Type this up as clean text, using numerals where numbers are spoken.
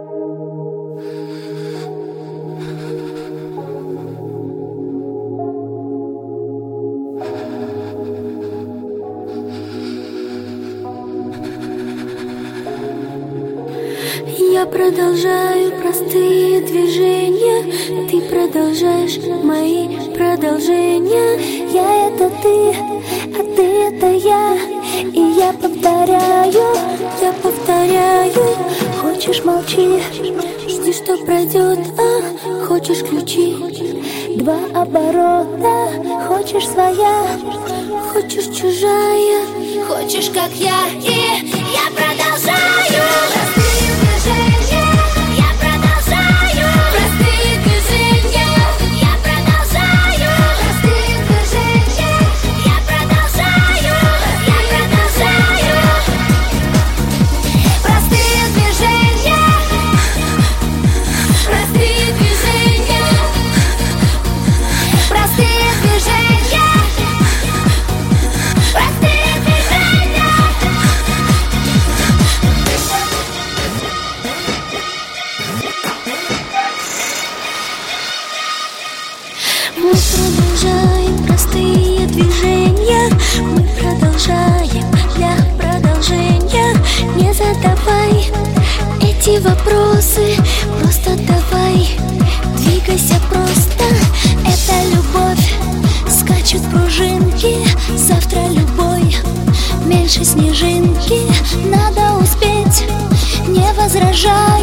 Я продолжаю простые движения, ты продолжаешь мои продолжения. Я — это ты, а ты — это я. И я повторяю. Хочешь — молчи, жди, что пройдет. Хочешь — ключи, 2 оборота. Хочешь — своя, хочешь — чужая. Хочешь, как я, и я продолжаю. Мы продолжаем простые движения, мы продолжаем для продолжения. Не задавай эти вопросы, просто давай, двигайся просто. Это любовь, скачут пружинки, завтра любой, меньше снежинки. Надо успеть, не возражай.